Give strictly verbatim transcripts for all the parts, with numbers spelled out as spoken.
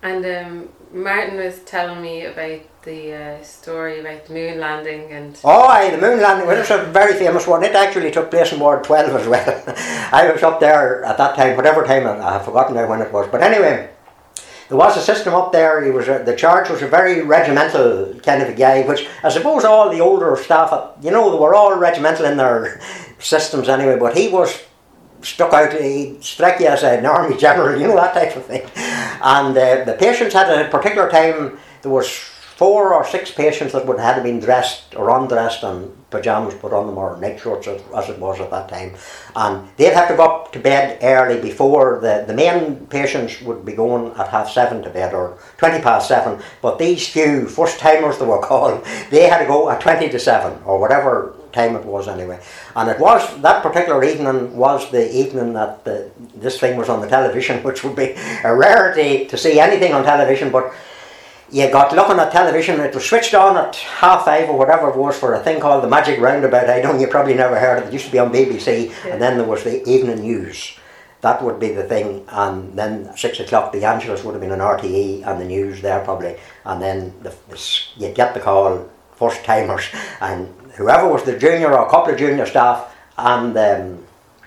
And um, Martin was telling me about the uh, story about the moon landing and... Oh aye, the moon landing, well, it's a very famous one. It actually took place in Ward twelve as well. I was up there at that time, whatever time, I have forgotten now when it was. But anyway, there was a system up there. He was a, the charge was a very regimental kind of a guy, which I suppose all the older staff, you know, they were all regimental in their systems anyway, but he was stuck out, he'd strike you as an army general, you know, that type of thing. And uh, the patients had a particular time, there was four or six patients that would have been dressed or undressed and pyjamas put on them or nightshorts as, as it was at that time, and they'd have to go up to bed early before the, the main patients would be going at half seven to bed or twenty past seven, but these few first timers they were called, they had to go at twenty to seven or whatever time it was anyway. And it was, that particular evening was the evening that the, this thing was on the television, which would be a rarity to see anything on television, but you got looking at television, it was switched on at half five or whatever it was for a thing called the Magic Roundabout. I know you probably never heard of it. It used to be on B B C, yeah. And then there was the evening news. That would be the thing, and then at six o'clock the Angelus would have been an R T E and the news there probably, and then the, the, you'd get the call, first timers, and whoever was the junior or a couple of junior staff and um,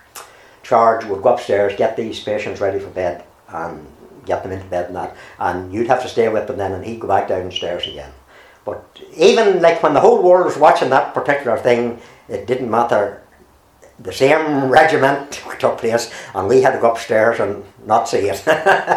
charge would go upstairs, get these patients ready for bed and get them into bed and that, and you'd have to stay with them then, and he'd go back downstairs again. But even like when the whole world was watching that particular thing, it didn't matter. The same regiment took place, and we had to go upstairs and not see it.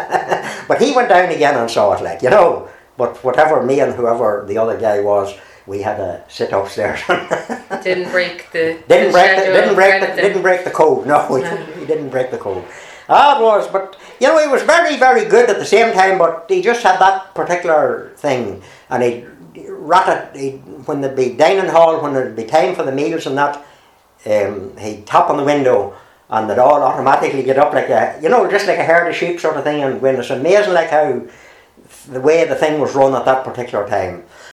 But he went down again and saw it, like, you know. But whatever me and whoever the other guy was, we had to sit upstairs. Didn't break the didn't the break the, didn't break the, anything. didn't break the code. No, he didn't, he didn't break the code. Ah, it was, but you know, he was very, very good at the same time, but he just had that particular thing, and he'd rat it, he'd, when there'd be dining hall, when there'd be time for the meals and that, um, he'd tap on the window, and they'd all automatically get up like a, you know, just like a herd of sheep sort of thing, and when it's amazing like how, the way the thing was run at that particular time.